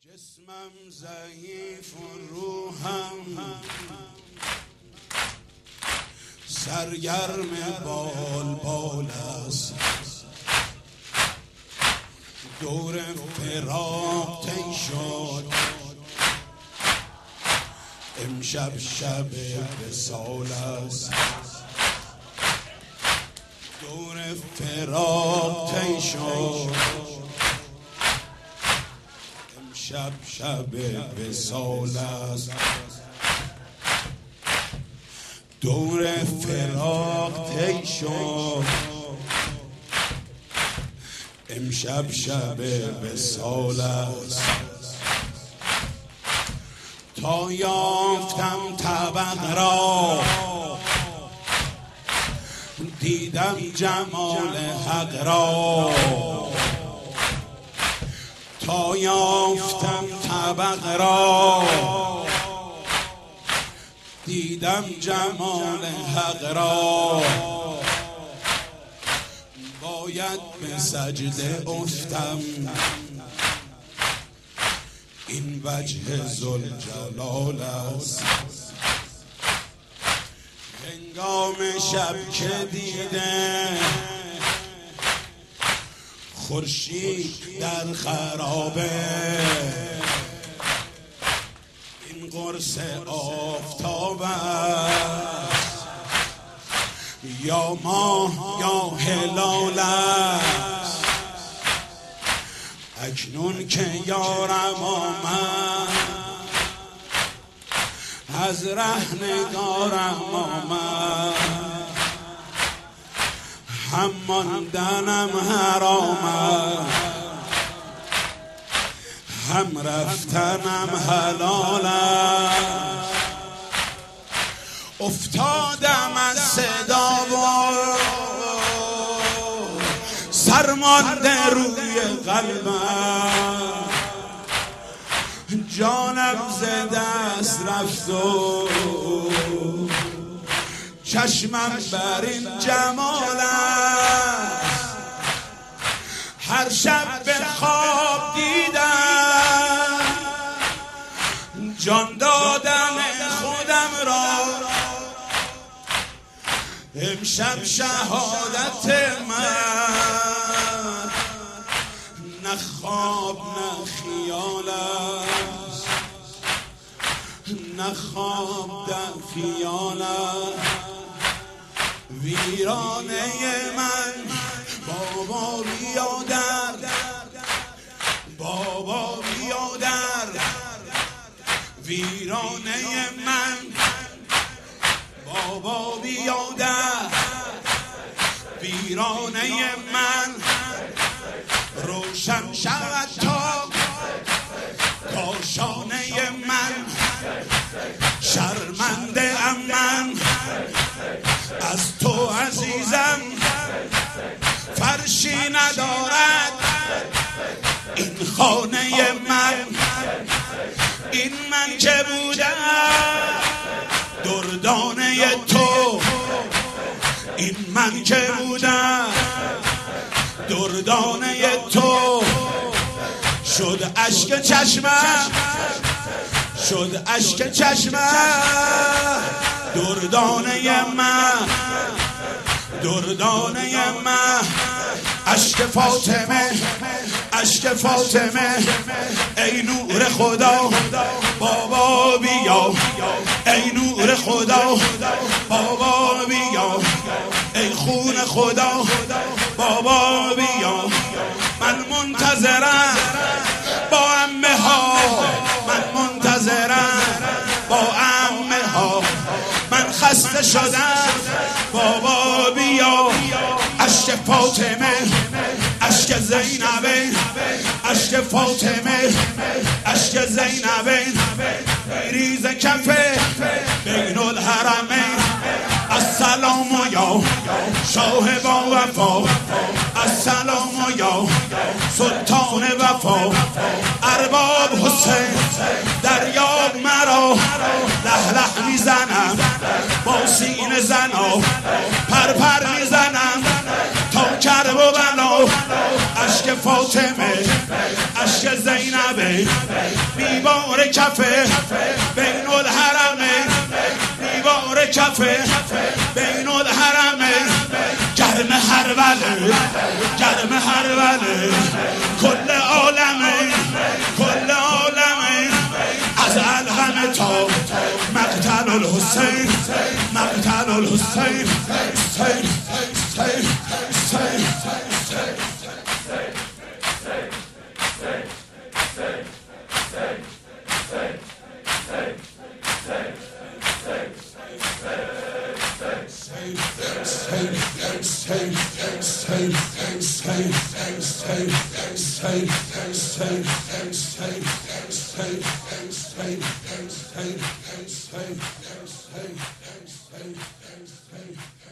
جسمم ضعیف و روحم سرگرم بال است. دور فراق طی شد، امشب شب وصال است. دور فراق طی شد، امشب شب وصال است. دور فراق طی شد، امشب شب وصال است. تا یافتم طبق را، دیدم جمال حق را. تا یافتم طبق را، دیدم جمال حق را. باید به سجده افتم، این وجه ذوالجلال است. هنگام شب که دیده خورشید در خرابه، این قرص آفتاب است یا ماه یا هلال است. اکنون که یارم آمد، از رهنگارم آمد. هم ماندنم حرام است، هم رفتنم حلال است. افتادم از صدا و سرمانده روی قلبم. جانم ز دست رفت و چشمم بر این جمال است. هر شب به خواب دیدم، جان دادم خودم را. امشب شهادت من نه خواب نه خیال است، نه خواب در خیال است. ویرانه من بابا بیادر، بابا بیادر. ویرانه من بابا بیادر، ویرانه من. روشن شود تا کاشانه من. شرمنده ام من از تو عزیزم، فرشی ندارد این خانه من. این من که بودم دردانه تو، این من که بودم دردانه تو. شد اشک چشمم، شد اشک چشمم. دردانه من، دردانه من. اشک فاطمه، اشک فاطمه. ای نور خدا بابا بیا، ای نور خدا بابا بیا. ای خون خدا بابا بیا. من منتظرم با عمه ها، من منتظرم با عمه ها. من خسته شدم بابا بیا. اشک فاطمه، اشک زینبین، اشک فاطمه، اشک زینبین. ریز کفه بین الحرمین. السلام یا شاه با وفا، السلام یا سلطان وفا. ارباب حسین دریاب مرا، له له میزنم با سینه زنا. پر پر میزنم تا کرب و بلا. اشک فاطمه، اشک زینبه دیوار کفه بین الحرمین دیوار کفه بین الحرمین گرم هروله گرم هروله کل عالمین کل عالمین از الغم تا مقتل الحسین مقتل الحسین حسین حسین حسین Hey